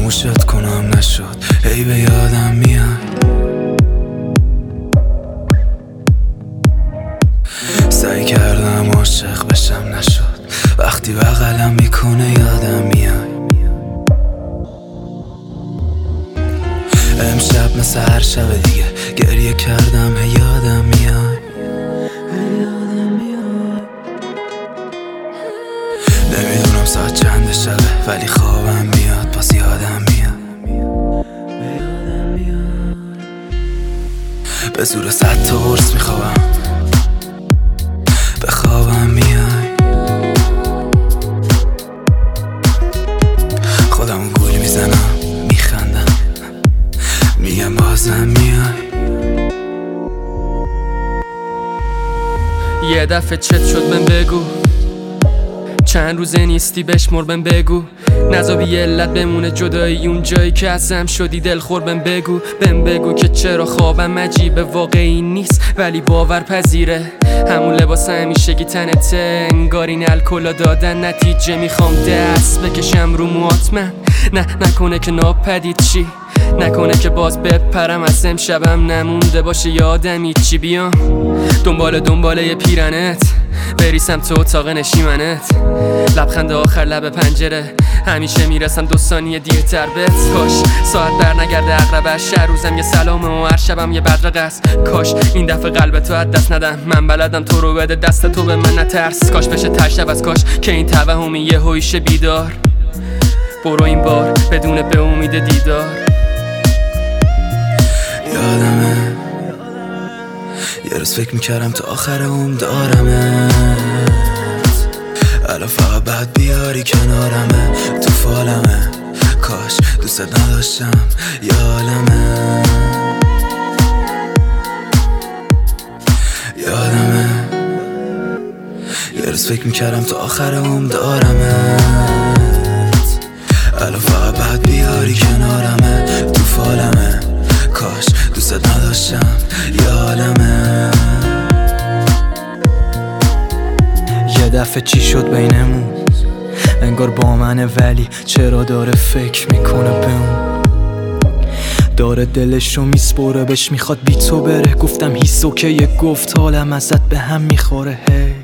فراموشت کنم نشد، هی به یادم میاد. سعی کردم عاشق بشم نشد، وقتی بغلم میکنه یادم میاد. امشب مثل هر شب دیگه گریه کردم، هی یادم میاد. نمیدونم ساعت چند شبه ولی خوابم میاد، پس یادم میاد. به زور 100 تا قرص میخوابم، به خوابم میای. خودمو گول میزنم، میخندم، میگم بازم میای. یه دفعه چت شد بهم بگو، چند روزه نیستی بشمر بهم بگو. نذابی یه علت بمونه جدایی اون جایی که ازم شدی دلخور بهم بگو که چرا خوابم عجیبه، واقعی نیست ولی باور پذیره. همون لباس همیشگی تنته، انگار این الکلا دادن نتیجه. میخوام دست بکشم رو موات من، نکنه که ناپدید چی، نکنه که باز بپرم از امشبم نمونده باشه یادم هیچی. بیام دنبال یه پیرنت، بریسم تو اتاق نشیمنت. لبخند آخر لب پنجره، همیشه میرسم 2 ثانیه دیرتر بهت. کاش ساعت بر نگرده عقربش، هر روزم یه سلامه و هر شبم یه بدرقه است. کاش این دفعه قلب تو از دست ندم، من بلدم تو رو بده دست تو به من نترس. کاش بشه تشب از کاش که این توهمی یه هویشه بیدار. برو این بار بدون به امید دیدار. یادمه یه روز فکر میکردم تا آخر عمر دارمت، الان فقط بعد بیاری کنارمه، تو فالمه. کاش دوست نداشتم یادمه. یادمه یه روز فکر میکردم تا آخر عمر دارمت، الان فقط بعد بیاری کنارمه، تو فالمه. کاش دوست نداشتم یادمه. یه دفعه چی شد بینمون، انگار با منه ولی چرا داره فکر میکنه به اون، داره دلش رو میسپره بهش میخواد بی تو بره. گفتم هیس اوکیه، گفت حالم ازت به هم میخوره. هی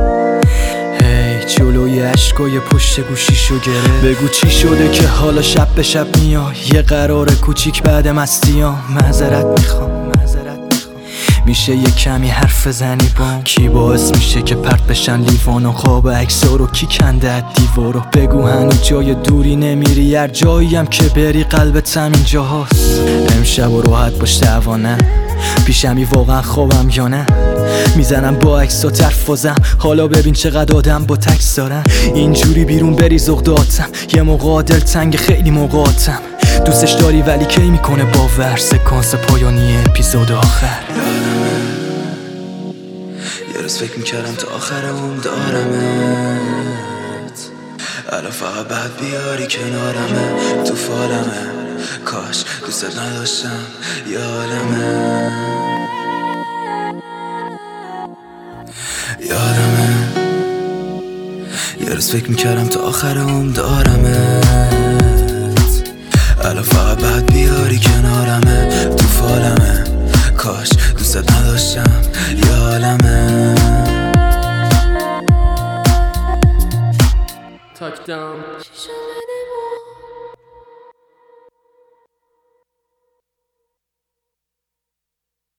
جلوی عشقای پشت گوشیشو گره، بگو چی شده که حالا شب به شب میای. یه قرار کوچیک بعد مستیام، معذرت میخوام. میشه یه کمی حرف زنی بام، کی باعث میشه که پرت بشن لیوان و خواب عکسا رو، کی کنده از دیوارو. بگو هنوز جای دوری نمیری، هر جاییم که بری قلبت همین جاهاست. امشب و راحت باش دوانه، پیشمی واقعا خوابم یا نه. میزنم با عکسا ترفازم، حالا ببین چقدر آدم با تکس دارن. اینجوری بیرون بری زغداتم، یه موقع دل تنگ خیلی موقعاتم. دوستش داری ولی کی میکنه باور، سکانس پایانی اپیزود آخر. یه روز فکر میکردم تا آخر عمر دارمت، الان فقط بعد بیاری کنارمه، تو فالمه. کاش دوست نداشتم یادمه. یه روز فکر میکردم تا آخر عمر دارمت، الان فقط بعد بیاری کنارمه، تو فالمه. کاش دوست نداشتم یادمه. تاک دام